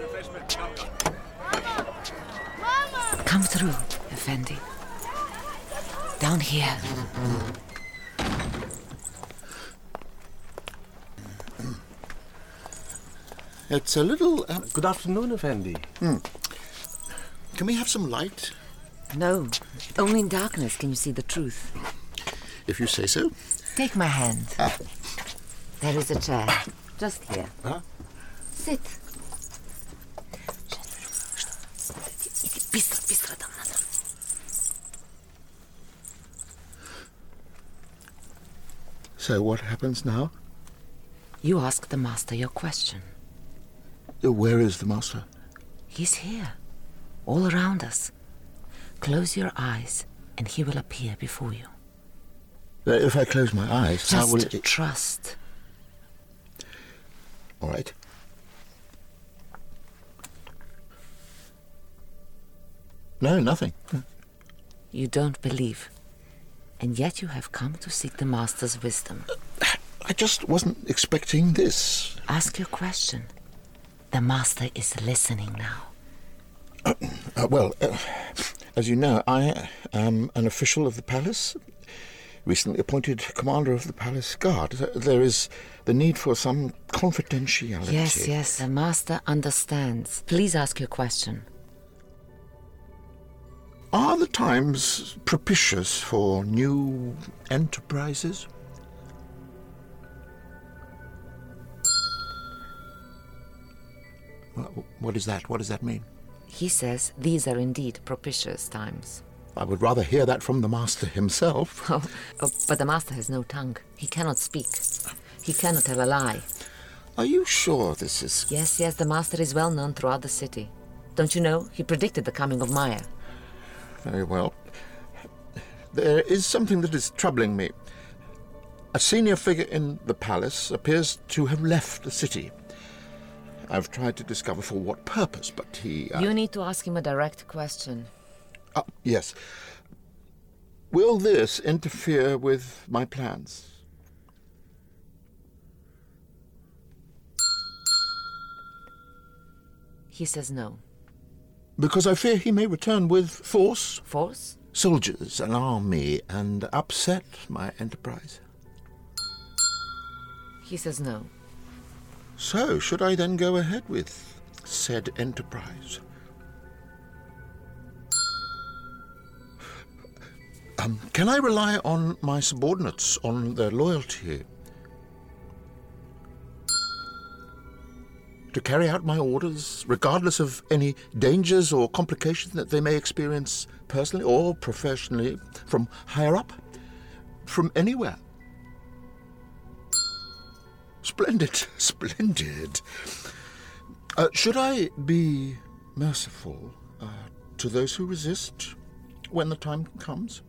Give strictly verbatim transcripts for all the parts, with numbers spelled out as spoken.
Come through, Effendi. Down here. It's a little... Um, Good afternoon, Effendi. Hmm. Can we have some light? No, only in darkness can you see the truth. If you say so. Take my hand. Ah. There is a chair. Just here. Huh? Sit. Быстро, быстро там надо. So what happens now? You ask the master your question. Uh, Where is the master? He's here, all around us. Close your eyes, and he will appear before you. Uh, if I close my eyes, how will Just it... trust. All right. No, nothing. You don't believe, and yet you have come to seek the master's wisdom. I just wasn't expecting this. Ask your question. The master is listening now. Uh, uh, well, uh, as you know, I am an official of the palace, recently appointed commander of the palace guard. There is the need for some confidentiality. Yes, yes, the master understands. Please ask your question. Are the times propitious for new enterprises? What is that? What does that mean? He says these are indeed propitious times. I would rather hear that from the master himself. Oh, oh, but the master has no tongue. He cannot speak. He cannot tell a lie. Are you sure this is... Yes, yes, the master is well known throughout the city. Don't you know? He predicted the coming of Maya. Very well. There is something that is troubling me. A senior figure in the palace appears to have left the city. I've tried to discover for what purpose, but he... Uh... You need to ask him a direct question. Uh, yes. Will this interfere with my plans? He says no. Because I fear he may return with force. Force? Soldiers, an army, and upset my enterprise. He says no. So, should I then go ahead with said enterprise? Um, can I rely on my subordinates, on their loyalty? To carry out my orders, regardless of any dangers or complications that they may experience personally or professionally, from higher up, from anywhere? Splendid, splendid. Uh, should I be merciful uh, to those who resist when the time comes?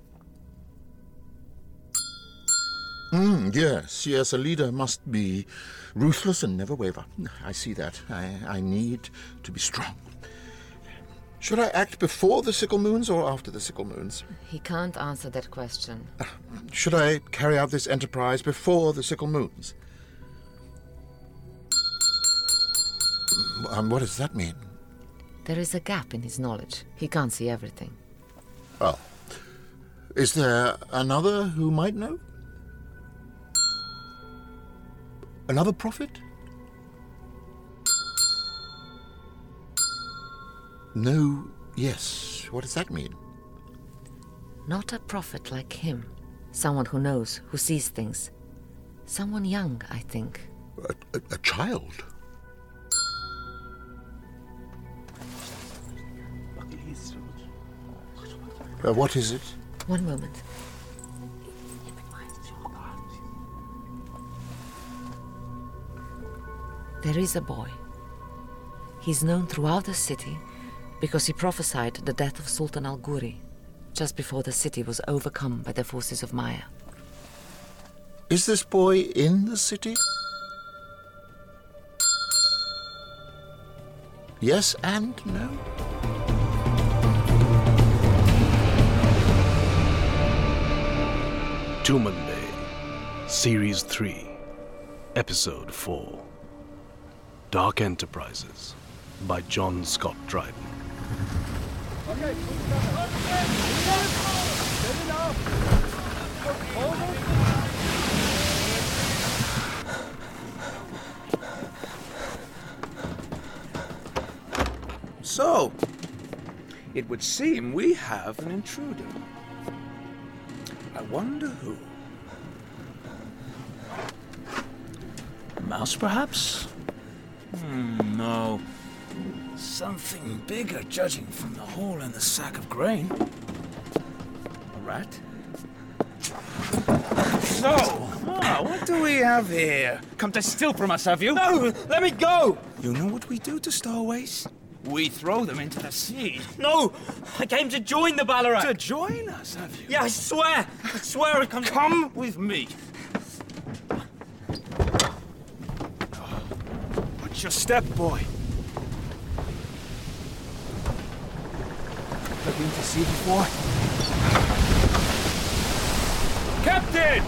Mm, yes, yes, a leader must be ruthless and never waver. I see that. I, I need to be strong. Should I act before the sickle moons or after the sickle moons? He can't answer that question. Uh, should I carry out this enterprise before the sickle moons? Um, what does that mean? There is a gap in his knowledge. He can't see everything. Oh. Is there another who might know? Another prophet? No, yes. What does that mean? Not a prophet like him. Someone who knows, who sees things. Someone young, I think. A, a, a child? Uh, what is it? One moment. There is a boy. He's known throughout the city because he prophesied the death of Sultan Al-Ghuri just before the city was overcome by the forces of Maya. Is this boy in the city? Yes and no? Tumonde, Series three, Episode four. Dark Enterprises. by John Scott Dryden. So, it would seem we have an intruder. I wonder who. Mouse, perhaps? Hmm, no. Something bigger, judging from the hole in the sack of grain. A rat? So, ah, what do we have here? Come to steal from us, have you? No, Let me go! You know what we do to stowaways? We throw them into the sea. No! I came to join the Ballarat! To join us, have you? Yeah, I swear! I swear I come to... Come with me. Watch your step, boy. Ever been to sea before? Captain!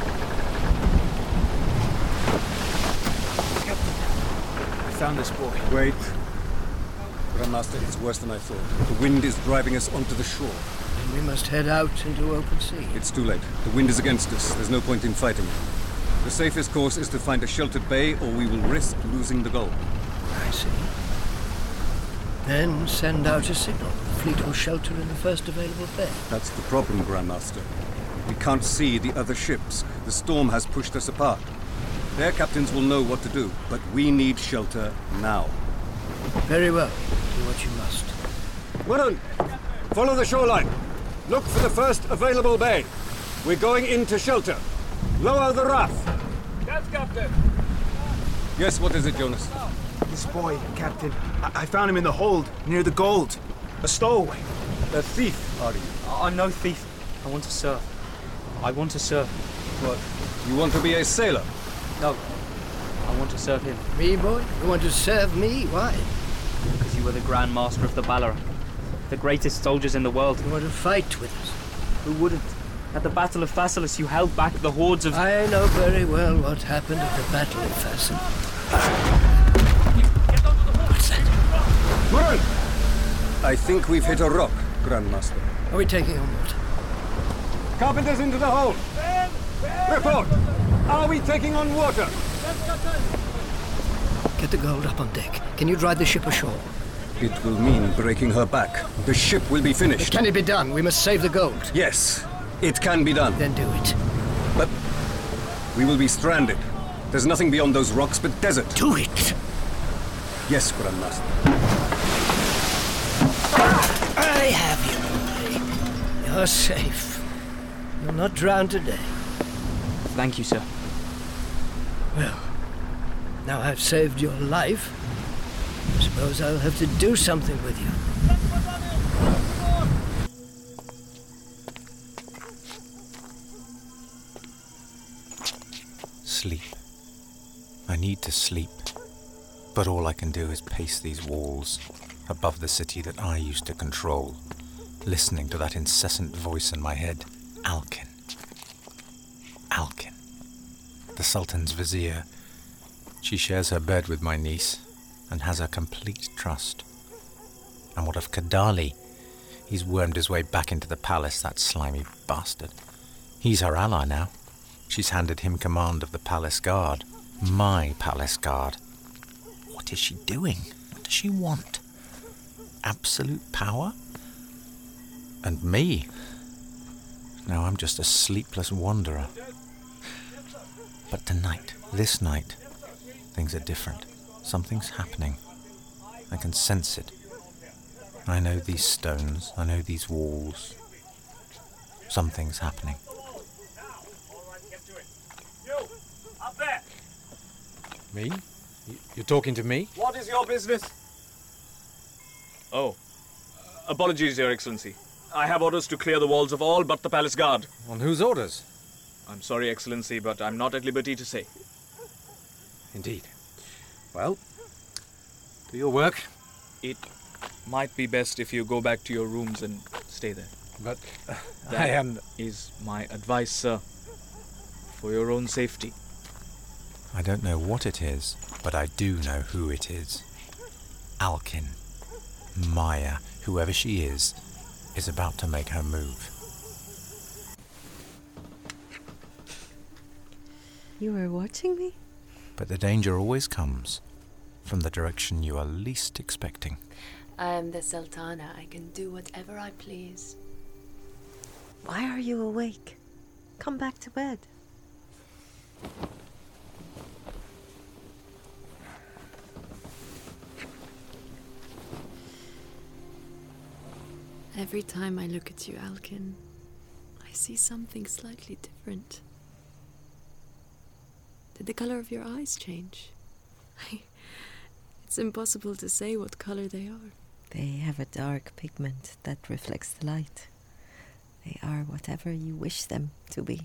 Captain, I found this boy. Wait. Grandmaster, it's worse than I thought. The wind is driving us onto the shore. Then we must head out into open sea. It's too late. The wind is against us. There's no point in fighting. The safest course is to find a sheltered bay, or we will risk losing the gold. I see. Then send out a signal. The fleet will shelter in the first available bay. That's the problem, Grandmaster. We can't see the other ships. The storm has pushed us apart. Their captains will know what to do, but we need shelter now. Very well. Do what you must. Woodon, follow the shoreline. Look for the first available bay. We're going into shelter. Lower the raft. Yes, Captain. Yes, what is it, Jonas? This boy, Captain. I, I found him in the hold, near the gold. A stowaway. A thief, are you? I'm no thief. I want to serve. I want to serve. What? You want to be a sailor? No. I want to serve him. Me, boy? You want to serve me? Why? Because you were the Grand Master of the Ballarat. The greatest soldiers in the world. You want to fight with us? Who wouldn't? At the Battle of Phaselis, you held back the hordes of... I know very well what happened at the Battle of Phaselis. What's that? Woodon! I think we've hit a rock, Grandmaster. Are we taking on what? Carpenters into the hold! Report! Are we taking on water? Get the gold up on deck. Can you drive the ship ashore? It will mean breaking her back. The ship will be finished. Can it be done? We must save the gold. Yes, it can be done. Then do it. But we will be stranded. There's nothing beyond those rocks but desert. Do it! Yes, Grandmaster. I have you, boy. You're safe. You'll not drown today. Thank you, sir. Well, now I've saved your life, I suppose I'll have to do something with you. Sleep. I need to sleep. But all I can do is pace these walls above the city that I used to control, listening to that incessant voice in my head. Alkin. Alkin. The Sultan's vizier. She shares her bed with my niece and has her complete trust. And what of Kadali? He's wormed his way back into the palace, that slimy bastard. He's her ally now. She's handed him command of the palace guard. My palace guard. What is she doing? What does she want? Absolute power? And me? Now I'm just a sleepless wanderer. But tonight, this night, things are different. Something's happening. I can sense it. I know these stones. I know these walls. Something's happening. Me? You're talking to me? What is your business? Oh. Apologies, Your Excellency. I have orders to clear the walls of all but the palace guard. On whose orders? I'm sorry, Excellency, but I'm not at liberty to say. Indeed. Well, do your work. It might be best if you go back to your rooms and stay there. But uh, that I am... is my advice, sir. For your own safety. I don't know what it is, but I do know who it is. Alkin, Maya, whoever she is, is about to make her move. You were watching me? But the danger always comes from the direction you are least expecting. I am the Sultana. I can do whatever I please. Why are you awake? Come back to bed. Every time I look at you, Alkin, I see something slightly different. Did the color of your eyes change? It's impossible to say what color they are. They have a dark pigment that reflects the light. They are whatever you wish them to be.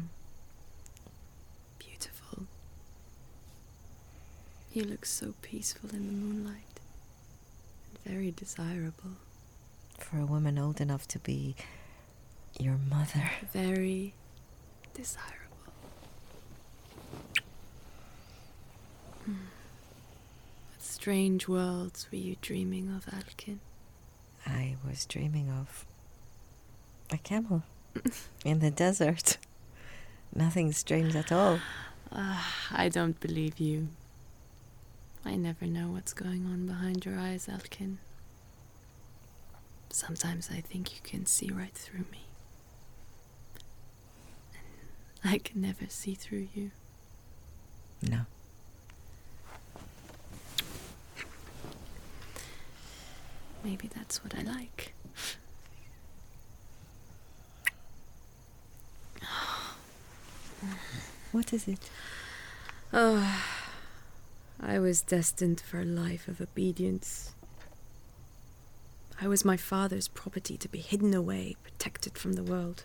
Beautiful. You look so peaceful in the moonlight. And very desirable. For a woman old enough to be your mother. Very desirable. What strange worlds were you dreaming of, Alkin? I was dreaming of a camel in the desert. Nothing strange at all. Uh, I don't believe you. I never know what's going on behind your eyes, Alkin. Sometimes I think you can see right through me. And I can never see through you. No. Maybe that's what I like. What is it? Oh, I was destined for a life of obedience. I was my father's property to be hidden away, protected from the world.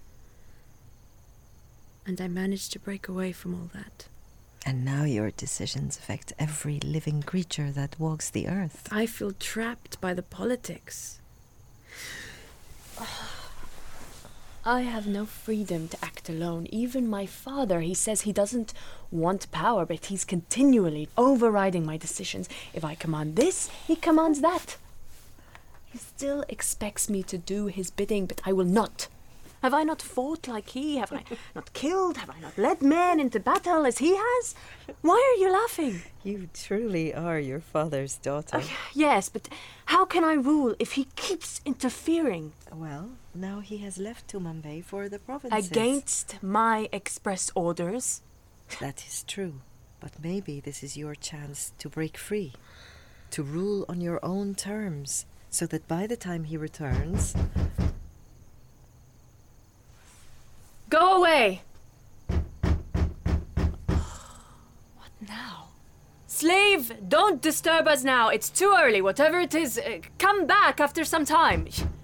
And I managed to break away from all that. And now your decisions affect every living creature that walks the earth. I feel trapped by the politics. I have no freedom to act alone. Even my father, he says he doesn't want power, but he's continually overriding my decisions. If I command this, he commands that. He still expects me to do his bidding, but I will not. Have I not fought like he? Have I not killed? Have I not led men into battle as he has? Why are you laughing? You truly are your father's daughter. Uh, yes, but how can I rule if he keeps interfering? Well, now he has left Tumanbay for the provinces. Against my express orders? That is true, but maybe this is your chance to break free, to rule on your own terms, so that by the time he returns... Go away! What now? Slave, don't disturb us now. It's too early. Whatever it is, uh, come back after some time.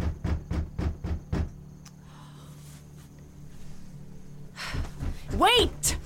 Wait!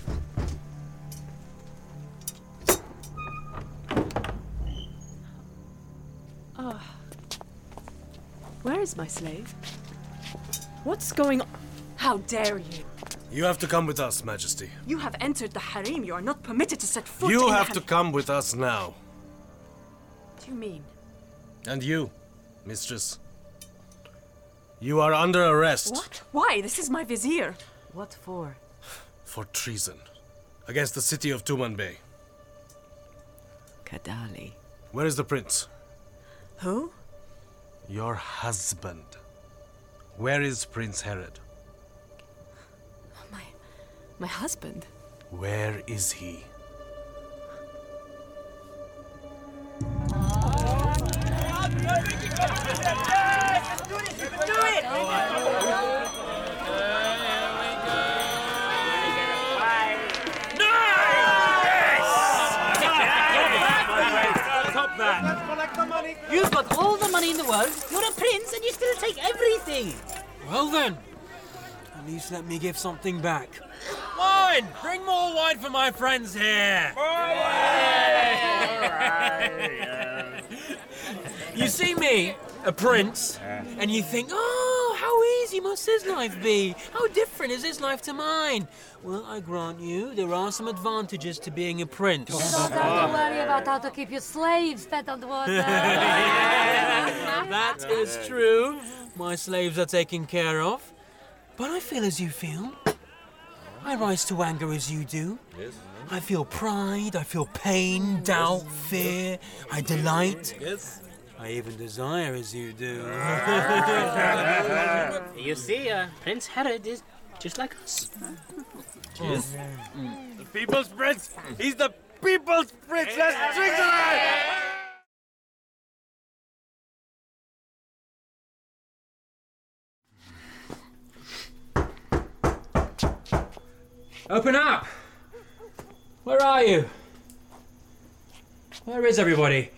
Oh. Where is my slave? What's going on? How dare you? You have to come with us, Majesty. You have entered the harem. You are not permitted to set foot You in have the to come with us now. What do you mean? And you, mistress. You are under arrest. What? Why? This is my vizier. What for? For treason. Against the city of Tumanbay. Kadali. Where is the prince? Who? Your husband. Where is Prince Herod? My... my husband? Where is he? Do it! Stop that! You've got all the money in the world, you're a prince, and you still take everything! Well then, at least let me give something back. Wine! Bring more wine for my friends here! You see me, a prince, and you think, oh, how easy must his life be? How different is his life to mine? Well, I grant you, there are some advantages to being a prince. You don't have to worry about how to keep your slaves fed on the water. That is true. My slaves are taken care of. But I feel as you feel. I rise to anger as you do. Yes. I feel pride, I feel pain, doubt, fear. I delight. Yes. I even desire as you do. You see, uh, Prince Herod is just like us. Yes. The people's prince. He's the people's prince. Let's drink to that. Open up! Where are you? Where is everybody?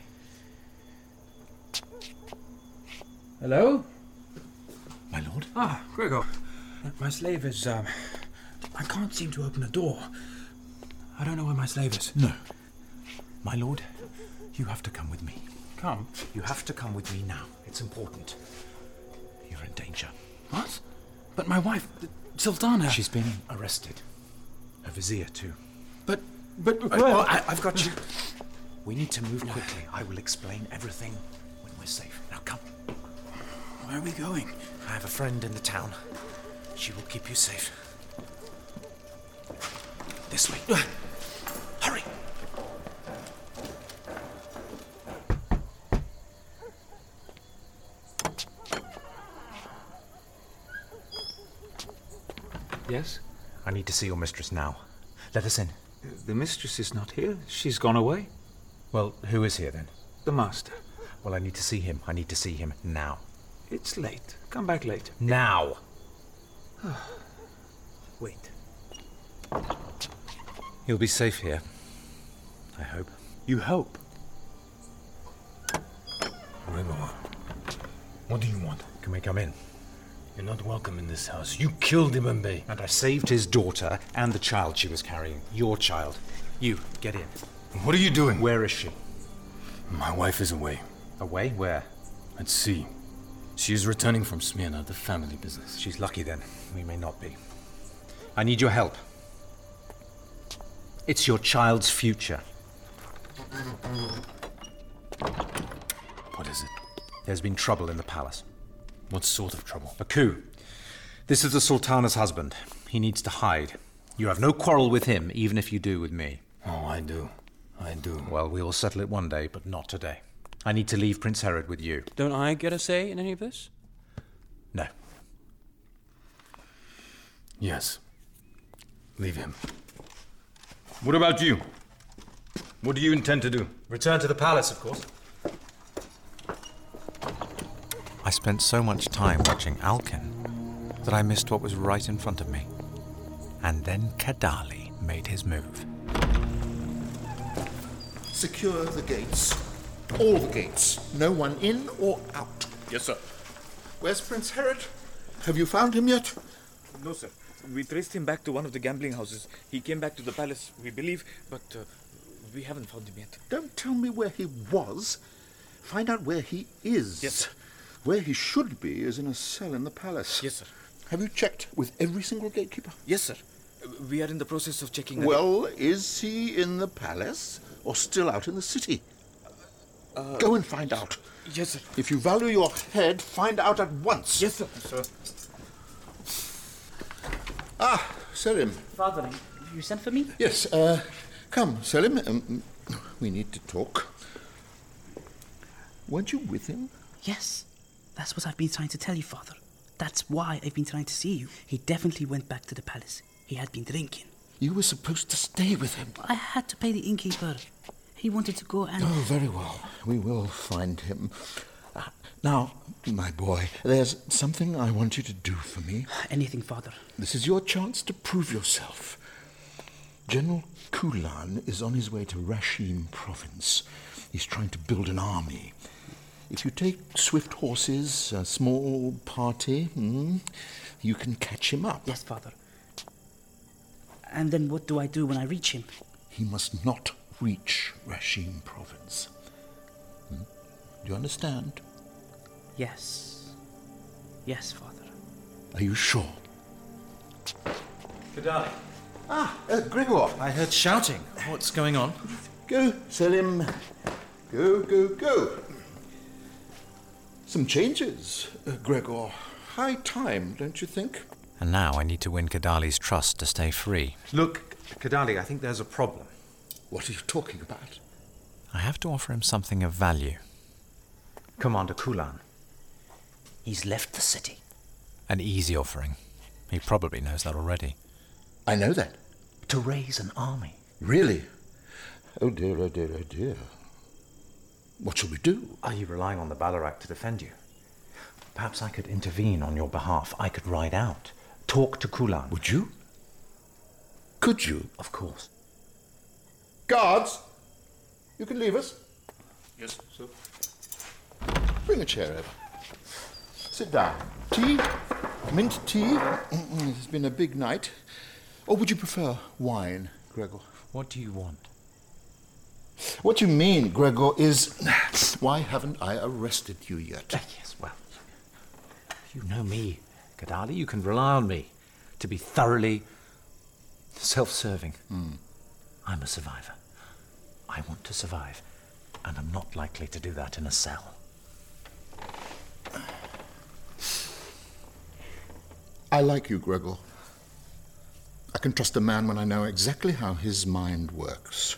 Hello? My lord? Ah, Gregor. My slave is, um... I can't seem to open the door. I don't know where my slave is. No. My lord, you have to come with me. Come? You have to come with me now. It's important. You're in danger. What? But my wife, Sultana... She's been arrested. Her vizier, too. But... but... Oh, well, I, I've got you. We need to move quickly. I will explain everything when we're safe. Now come. Where are we going? I have a friend in the town. She will keep you safe. This way. Hurry! Yes? I need to see your mistress now. Let us in. The mistress is not here. She's gone away. Well, who is here then? The master. Well, I need to see him. I need to see him now. It's late. Come back later. Now! Wait. He'll be safe here. I hope. You hope? Gregor, what do you want? Can we come in? You're not welcome in this house. You killed Imambe. And I saved his daughter and the child she was carrying. Your child. You, get in. What are you doing? Where is she? My wife is away. Away? Where? At sea. She is returning from Smyrna, the family business. She's lucky then. We may not be. I need your help. It's your child's future. What is it? There's been trouble in the palace. What sort of trouble? A coup. This is the Sultana's husband. He needs to hide. You have no quarrel with him, even if you do with me. Oh, I do. I do. Well, we will settle it one day, but not today. I need to leave Prince Herod with you. Don't I get a say in any of this? No. Yes. Leave him. What about you? What do you intend to do? Return to the palace, of course. I spent so much time watching Alkin that I missed what was right in front of me. And then Kadali made his move. Secure the gates. All the gates. No one in or out. Yes, sir. Where's Prince Herod? Have you found him yet? No, sir. We traced him back to one of the gambling houses. He came back to the palace, we believe, but uh, we haven't found him yet. Don't tell me where he was. Find out where he is. Yes, sir. Where he should be is in a cell in the palace. Yes, sir. Have you checked with every single gatekeeper? Yes, sir. We are in the process of checking... Well, is he in the palace or still out in the city? Uh, Go and find out. Yes, sir. If you value your head, find out at once. Yes, sir. sir. Ah, Selim. Father, you sent for me? Yes, uh, come, Selim. Um, we need to talk. Weren't you with him? Yes. That's what I've been trying to tell you, Father. That's why I've been trying to see you. He definitely went back to the palace. He had been drinking. You were supposed to stay with him. I had to pay the innkeeper. He wanted to go and... Oh, very well. We will find him. Uh, now, my boy, there's something I want you to do for me. Anything, Father. This is your chance to prove yourself. General Kulan is on his way to Rashim province. He's trying to build an army. If you take swift horses, a small party, hmm, you can catch him up. Yes, Father. And then what do I do when I reach him? He must not reach Rashim province. Hmm? Do you understand? Yes. Yes, Father. Are you sure? Kadali. Ah, uh, Gregor. I heard shouting. What's going on? Go, Selim. Go, go, go. Some changes, uh, Gregor. High time, don't you think? And now I need to win Kadali's trust to stay free. Look, Kadali, I think there's a problem. What are you talking about? I have to offer him something of value. Commander Kulan. He's left the city. An easy offering. He probably knows that already. I know that. To raise an army. Really? Oh dear, oh dear, oh dear. What shall we do? Are you relying on the Ballarat to defend you? Perhaps I could intervene on your behalf. I could ride out. Talk to Kulan. Would you? Could you? Of course. Guards! You can leave us. Yes, sir. Bring a chair over. Sit down. Tea? Mint tea? It's been a big night. Or would you prefer wine, Gregor? What do you want? What you mean, Gregor, is why haven't I arrested you yet? Uh, yes, well, you know me, Kadali. You can rely on me to be thoroughly self-serving. Mm. I'm a survivor. I want to survive, and I'm not likely to do that in a cell. I like you, Gregor. I can trust a man when I know exactly how his mind works.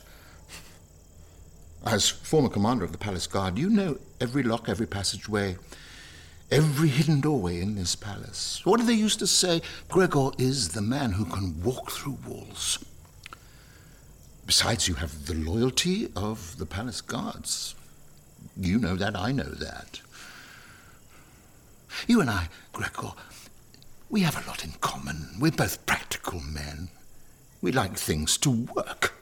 As former commander of the Palace Guard, you know every lock, every passageway, every hidden doorway in this palace. What do they used to say? Gregor is the man who can walk through walls. Besides, you have the loyalty of the Palace Guards. You know that, I know that. You and I, Gregor, we have a lot in common. We're both practical men. We like things to work.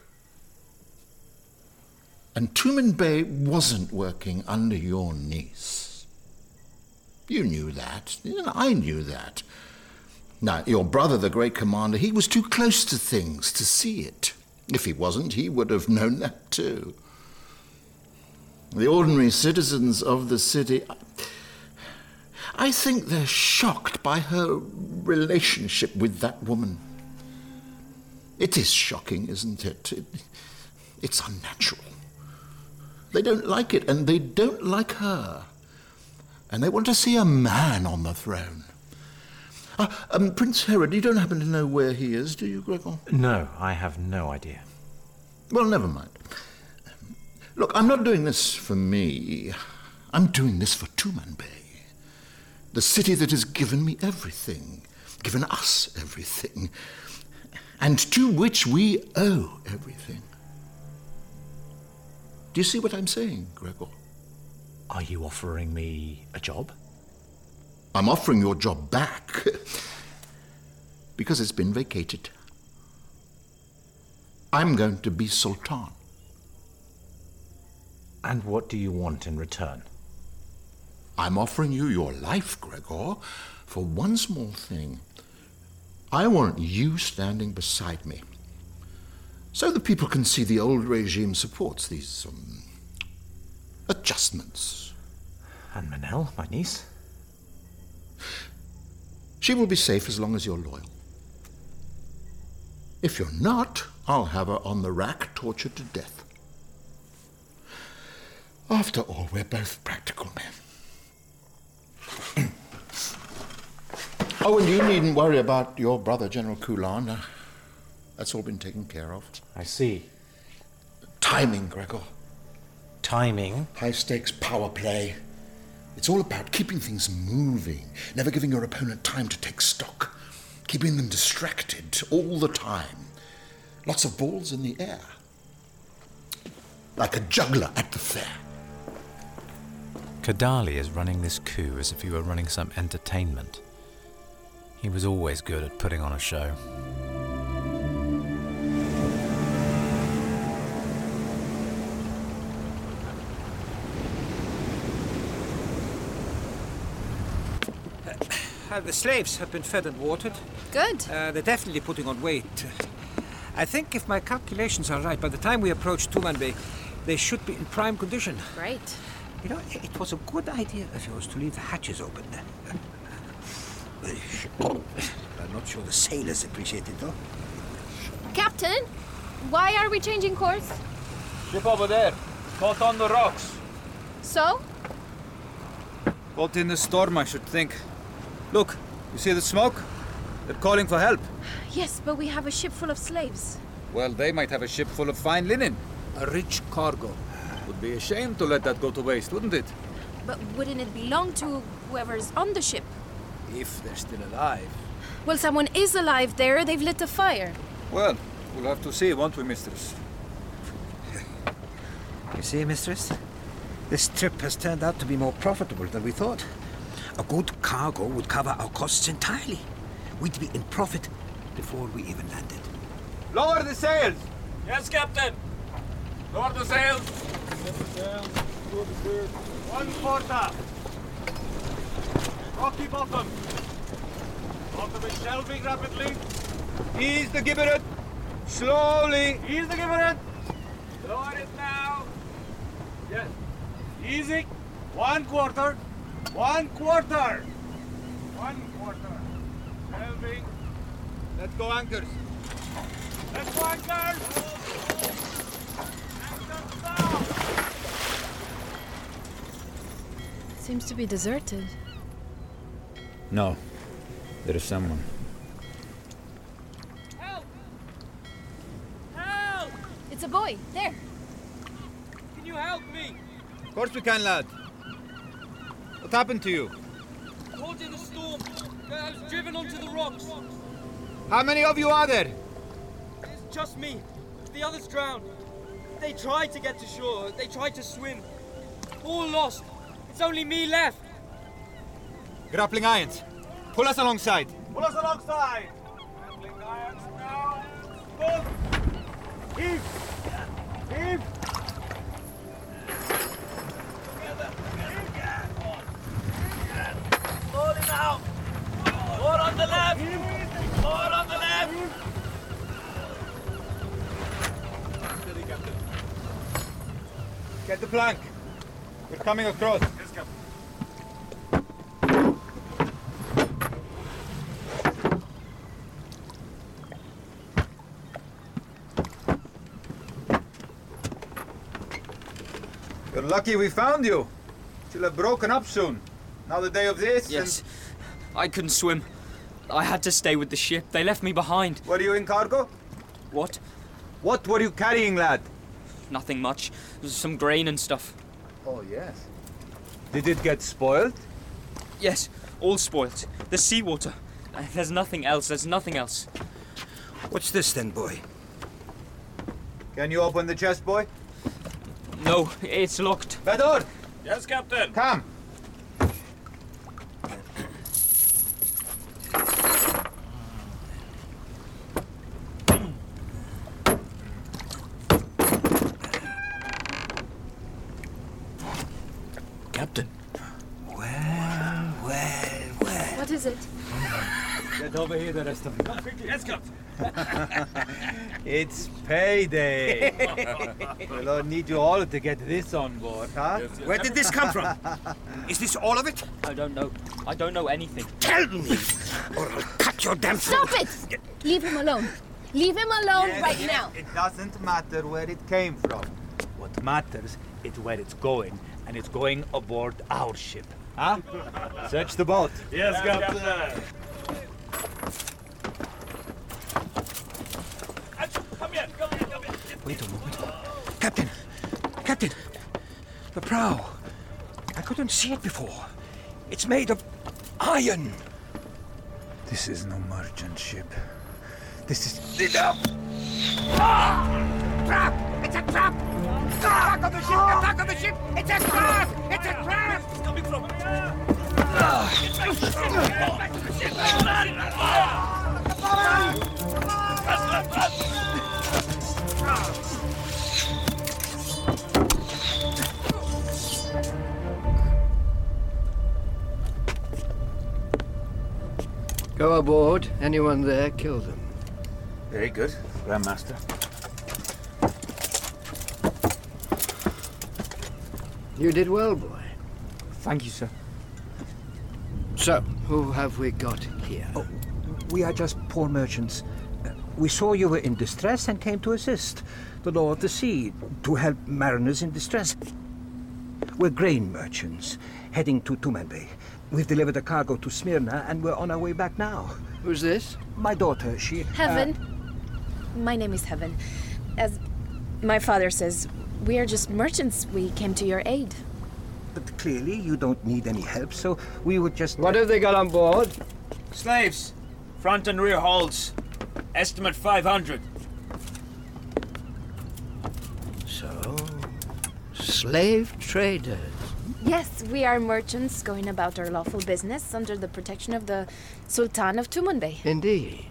And Tumen Bey wasn't working under your niece. You knew that, and I knew that. Now, your brother, the great commander, he was too close to things to see it. If he wasn't, he would have known that too. The ordinary citizens of the city, I think they're shocked by her relationship with that woman. It is shocking, isn't it? it it's unnatural. They don't like it, and they don't like her. And they want to see a man on the throne. Uh, um, Prince Herod, you don't happen to know where he is, do you, Gregor? No, I have no idea. Well, never mind. Look, I'm not doing this for me. I'm doing this for Tumen Bey, the city that has given me everything, given us everything, and to which we owe everything. Do you see what I'm saying, Gregor? Are you offering me a job? I'm offering your job back because it's been vacated. I'm going to be Sultan. And what do you want in return? I'm offering you your life, Gregor, for one small thing. I want you standing beside me, so the people can see the old regime supports these um, adjustments. And Manel, my niece? She will be safe as long as you're loyal. If you're not, I'll have her on the rack, tortured to death. After all, we're both practical men. Oh, and you needn't worry about your brother, General Kulan. Uh, that's all been taken care of. I see. Timing, Gregor. Timing? High-stakes power play. It's all about keeping things moving, never giving your opponent time to take stock, keeping them distracted all the time. Lots of balls in the air. Like a juggler at the fair. Kadali is running this coup as if he were running some entertainment. He was always good at putting on a show. Uh, the slaves have been fed and watered. Good. Uh, they're definitely putting on weight. I think if my calculations are right, by the time we approach Tumen Bey, they should be in prime condition. Great. You know, it was a good idea of yours to leave the hatches open. I'm not sure the sailors appreciate it, though. Captain, why are we changing course? Ship over there. Caught on the rocks. So? Caught in the storm, I should think. Look, you see the smoke? They're calling for help. Yes, but we have a ship full of slaves. Well, they might have a ship full of fine linen. A rich cargo. Would be a shame to let that go to waste, wouldn't it? But wouldn't it belong to whoever's on the ship? If they're still alive. Well, someone is alive there. They've lit a fire. Well, we'll have to see, won't we, mistress? You see, mistress? This trip has turned out to be more profitable than we thought. A good cargo would cover our costs entirely. We'd be in profit before we even landed. Lower the sails! Yes, Captain. Lower the sails. Get the sails. Lower the sails. One quarter. Rocky bottom. Bottom is shelving rapidly. Ease the gibberet. Slowly. Ease the gibberet. Lower it now. Yes. Easy. One quarter. One quarter. One quarter. Shelving. Let's go anchors. Let's go anchors. Anchors down. Seems to be deserted. No. There is someone. Help! Help! It's a boy. There. Can you help me? Of course we can, lad. What happened to you? Caught in the storm. I was driven onto the rocks. How many of you are there? It's just me. The others drowned. They tried to get to shore. They tried to swim. All lost. It's only me left. Grappling irons. Pull us alongside. Pull us alongside. Grappling irons now. Pull. Heave. Heave. Load him out. More on the left. More on the left. Steady, Captain. Get the plank. We're coming across. Yes, Captain. You're lucky we found you. She'll have broken up soon. Now the day of this. Yes. I couldn't swim. I had to stay with the ship. They left me behind. Were you in cargo? What? What were you carrying, lad? Nothing much. Some grain and stuff. Oh, yes. Did it get spoiled? Yes, all spoilt. The seawater. Uh, There's nothing else. There's nothing else. What's this then, boy? Can you open the chest, boy? No, it's locked. Bedor! Yes, Captain. Come. Captain. Well, well, well. What is it? Get over here, the rest of you. Yes, Captain. It's payday. We'll need you all to get this on board, huh? Yes, yes. Where did this come from? Is this all of it? I don't know. I don't know anything. Tell me, or I'll cut your damn throat. Stop it! Leave him alone. Leave him alone Yes, right yes. now. It doesn't matter where it came from. What matters is where it's going, and it's going aboard our ship. Huh? Search the boat. Yes, Captain. Come here, come here, come here. Wait a moment. Captain! Captain! The prow. I couldn't see it before. It's made of iron. This is no merchant ship. This is... Enough! Ah! Trap! It's a trap! Back of the ship! The back of the ship! It's a trap! It's a trap! It's coming from here. Go aboard. Anyone there, kill them. Very good, Grandmaster. You did well, boy. Thank you, sir. So, who have we got here? Oh, we are just poor merchants. Uh, we saw you were in distress and came to assist the Law of the Sea, to help mariners in distress. We're grain merchants, heading to Tumanbay. We've delivered a cargo to Smyrna, and we're on our way back now. Who's this? My daughter, she... Heaven. Uh, My name is Heaven. As my father says, we are just merchants. We came to your aid. But clearly you don't need any help, so we would just... What have they got on board? Slaves. Front and rear holds. Estimate five hundred. So, slave traders. Yes, we are merchants going about our lawful business under the protection of the Sultan of Tumanbay. Indeed.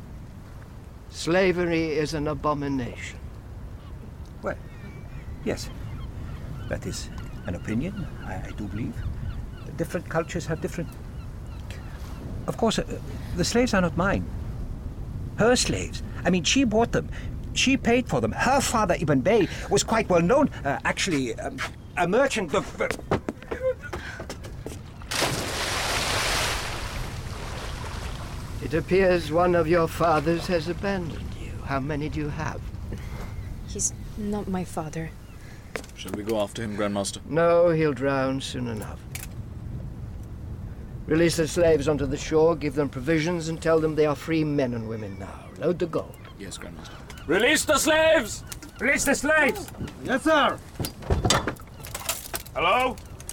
Slavery is an abomination. Well, yes. That is an opinion, I, I do believe. Different cultures have different... Of course, uh, the slaves are not mine. Her slaves. I mean, she bought them. She paid for them. Her father, Ibn Bey, was quite well known. Uh, actually, um, a merchant of... Uh, It appears one of your fathers has abandoned you. How many do you have? He's not my father. Shall we go after him, Grandmaster? No, he'll drown soon enough. Release the slaves onto the shore, give them provisions, and tell them they are free men and women now. Load the gold. Yes, Grandmaster. Release the slaves! Release the slaves! Yes, sir! Hello?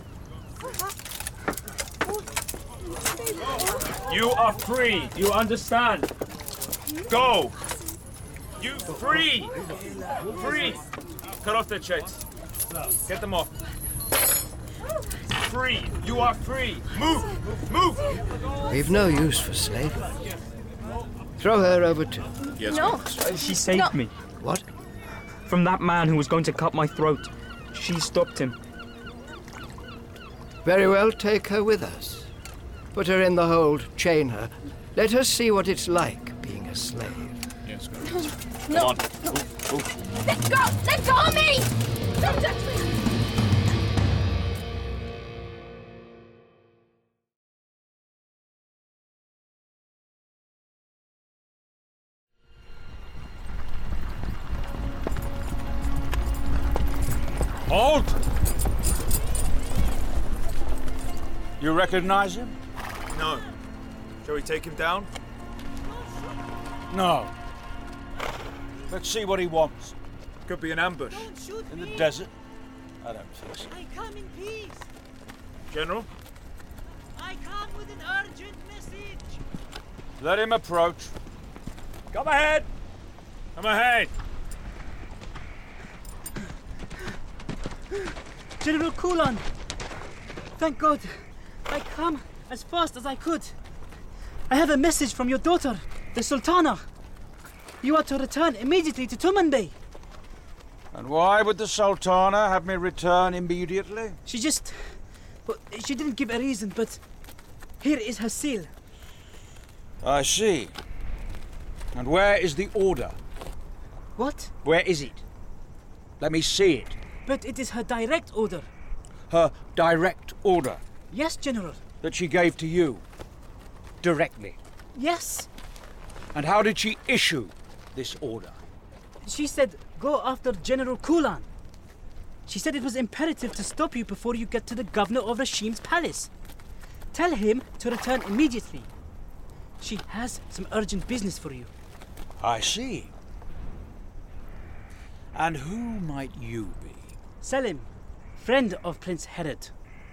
You are free. You understand? Go! You free! Free! Cut off their chains. Get them off. Free! You are free! Move! Move! We've no use for slavery. Throw her over too. Yes, No. Uh, she saved No. me. What? From that man who was going to cut my throat. She stopped him. Very well, take her with us. Put her in the hold, chain her. Let her see what it's like being a slave. Yes, Grandmaster. No. Come on. Move, move. Let go! Let go of me! Don't touch me! Halt! You recognize him? No. Shall we take him down? No. Let's see what he wants. Could be an ambush. In the desert? I don't think so. I come in peace. General? I come with an urgent message. Let him approach. Come ahead! Come ahead! General Kulan. Thank God. I come as fast as I could. I have a message from your daughter, the Sultana. You are to return immediately to Tumanbay. And why would the Sultana have me return immediately? She just... Well, she didn't give a reason, but here is her seal. I see. And where is the order? What? Where is it? Let me see it. But it is her direct order. Her direct order Yes, General. that she gave to you. Directly. Yes. And how did she issue this order? She said, go after General Kulan. She said it was imperative to stop you before you get to the governor of Rashim's palace. Tell him to return immediately. She has some urgent business for you. I see. And who might you be? Selim, friend of Prince Herod.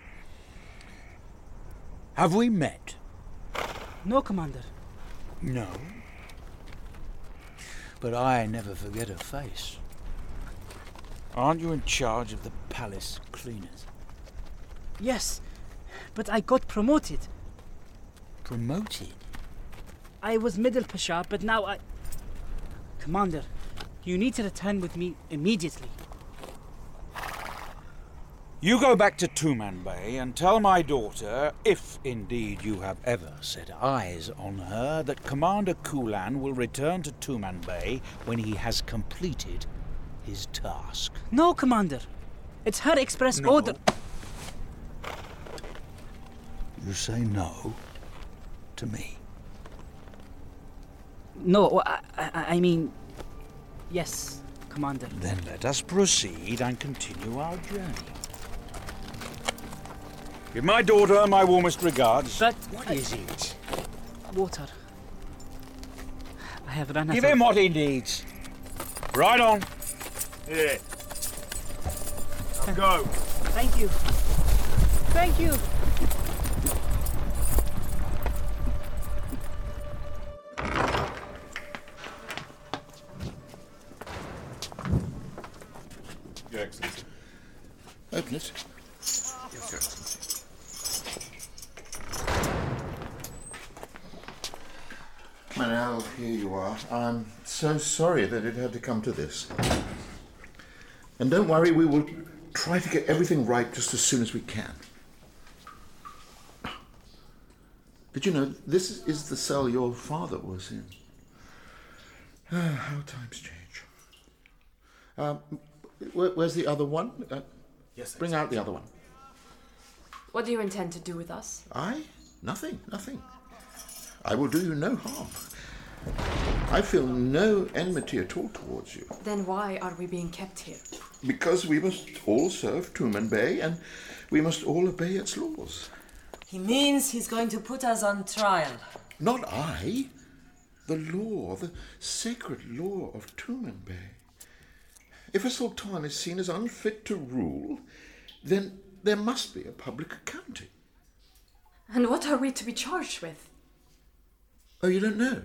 Have we met? No, Commander. No. But I never forget a face. Aren't you in charge of the palace cleaners? Yes, but I got promoted. Promoted? I was Middle Pasha, but now I... Commander, you need to return with me immediately. You go back to Tumanbay and tell my daughter, if indeed you have ever set eyes on her, that Commander Kulan will return to Tumanbay when he has completed his task. No, Commander. It's her express No. order. You say no to me? No, I, I, I mean, yes, Commander. Then let us proceed and continue our journey. Give my daughter my warmest regards. But what is it? Water. I have run out Give of... him what he needs. Right on. Here. Now go. Thank you. Thank you. Your Excellency. Open it. Yes, Your Excellency. Manel, here you are. I'm so sorry that it had to come to this. And don't worry, we will try to get everything right just as soon as we can. Did you know this is the cell your father was in? Ah, how times change. Um, where, where's the other one? Uh, yes, bring out the other one. What do you intend to do with us? I? Nothing, nothing. I will do you no harm. I feel no enmity at all towards you. Then why are we being kept here? Because we must all serve Tumanbay and we must all obey its laws. He means he's going to put us on trial. Not I. The law, the sacred law of Tumanbay. If a sultan is seen as unfit to rule, then there must be a public accounting. And what are we to be charged with? Oh, you don't know?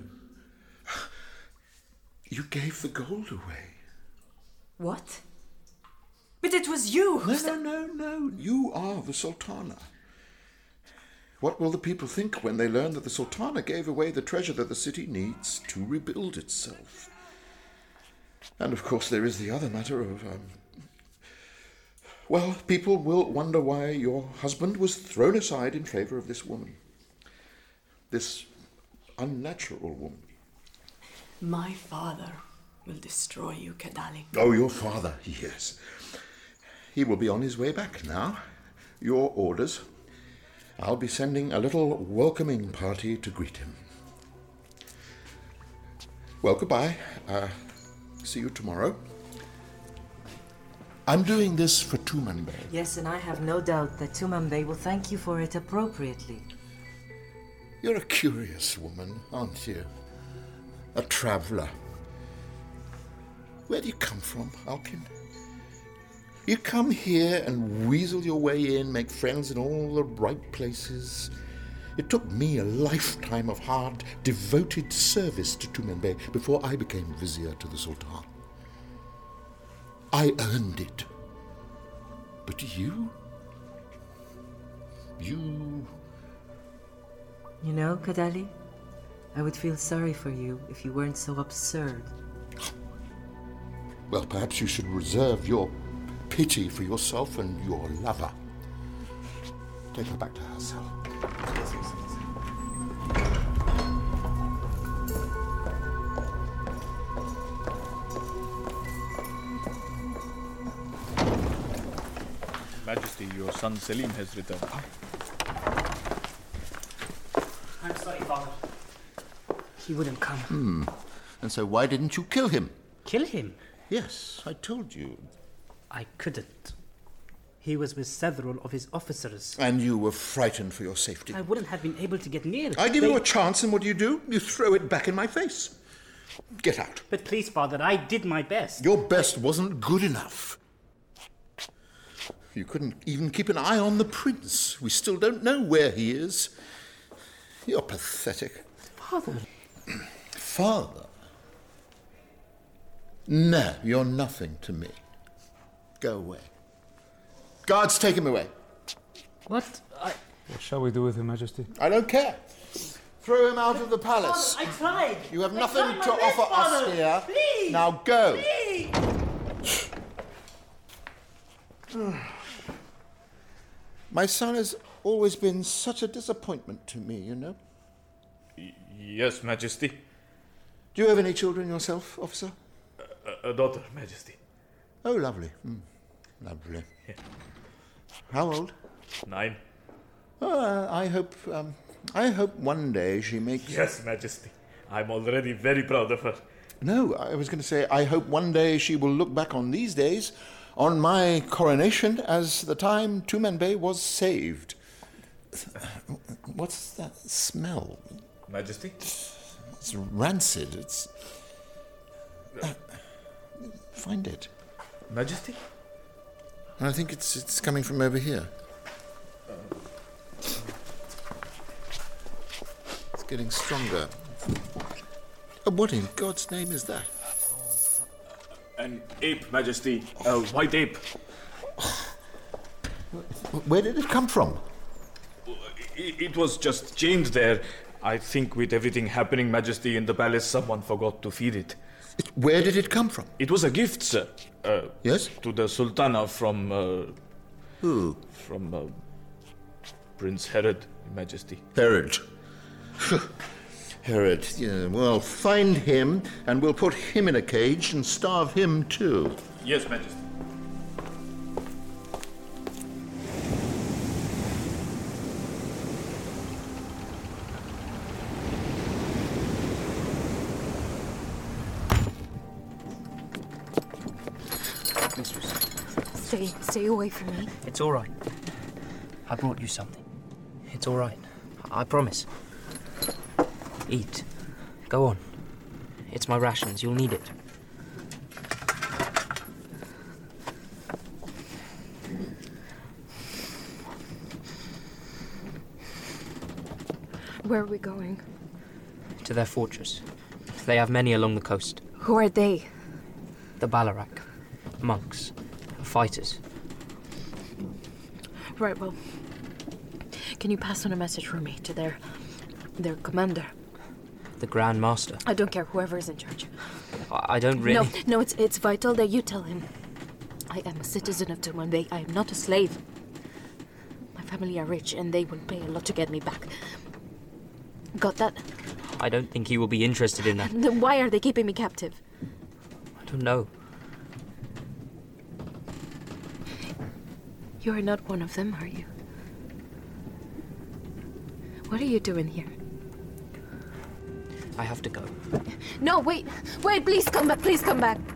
You gave the gold away. What? But it was you who No, said... no, no, no. You are the Sultana. What will the people think when they learn that the Sultana gave away the treasure that the city needs to rebuild itself? And of course there is the other matter of... Um, well, people will wonder why your husband was thrown aside in favour of this woman. This unnatural woman. My father will destroy you, Kadali. Oh, your father, yes. He will be on his way back now. Your orders. I'll be sending a little welcoming party to greet him. Well, goodbye. Uh, see you tomorrow. I'm doing this for Tumanbay. Yes, and I have no doubt that Tumanbay will thank you for it appropriately. You're a curious woman, aren't you? A traveller. Where do you come from, Alkin? You come here and weasel your way in, make friends in all the right places. It took me a lifetime of hard, devoted service to Tumanbay before I became vizier to the Sultan. I earned it. But you? You... You know, Kadali, I would feel sorry for you if you weren't so absurd. Well, perhaps you should reserve your pity for yourself and your lover. Take her back to her cell. Majesty, your son Selim has returned. I'm sorry, Father. He wouldn't come. Hmm. And so why didn't you kill him? Kill him? Yes, I told you. I couldn't. He was with several of his officers. And you were frightened for your safety. I wouldn't have been able to get near. I give They- you a chance, and what do you do? You throw it back in my face. Get out. But please, Father, I did my best. Your best wasn't good enough. You couldn't even keep an eye on the prince. We still don't know where he is. You're pathetic. Father. Father? No, you're nothing to me. Go away. Guards, take him away. What? I... What shall we do with His Majesty? I don't care. Throw him out of the palace. Father, I tried. You have I nothing tried my to best, offer Father. us here. Please. Now go. Please. My son has always been such a disappointment to me, you know. Y- yes, Majesty. Do you have any children yourself, officer? A, a daughter, Majesty. Oh, lovely. Mm. Lovely. Yeah. How old? Nine. Uh, I hope, um, I hope one day she makes... Yes, Majesty. I'm already very proud of her. No, I was going to say, I hope one day she will look back on these days, on my coronation, as the time Tumanbay was saved. What's that smell? Majesty? It's rancid. It's... Uh, find it. Majesty? I think it's it's coming from over here. It's getting stronger. Oh, what in God's name is that? An ape, Majesty. A white ape. Where did it come from? It, it was just chained there. I think with everything happening, Majesty, in the palace, someone forgot to feed it. Where did it come from? It was a gift, sir. Uh, yes? To the Sultana from... Uh, Who? From uh, Prince Herod, Your Majesty. Herod. Herod, yeah. Well, find him, and we'll put him in a cage and starve him too. Yes, Majesty. Stay, stay away from me. It's all right. I brought you something. It's all right. I promise. Eat. Go on. It's my rations. You'll need it. Where are we going? To their fortress. They have many along the coast. Who are they? The Balarak. Monks. Fighters. Right, well, can you pass on a message for me to their... their commander? The Grand Master. I don't care, whoever is in charge. I, I don't really... No, no, it's, it's vital that you tell him. I am a citizen of Tumanbay. I am not a slave. My family are rich, and they will pay a lot to get me back. Got that? I don't think he will be interested in that. Then why are they keeping me captive? I don't know. You are not one of them, are you? What are you doing here? I have to go. No, wait! Wait, please come back! Please come back!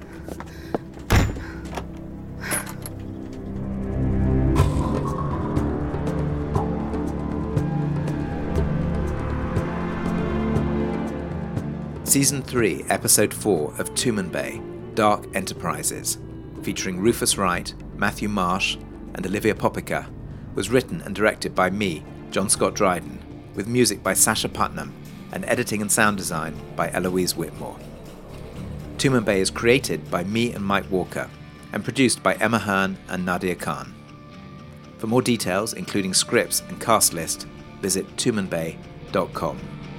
Season three, Episode four of Tumanbay, Dark Enterprises, featuring Rufus Wright, Matthew Marsh, and Olivia Popica, was written and directed by me, John Scott Dryden, with music by Sasha Putnam and editing and sound design by Eloise Whitmore. Tumanbay is created by me and Mike Walker and produced by Emma Hearn and Nadia Khan. For more details, including scripts and cast list, visit tumanbay dot com.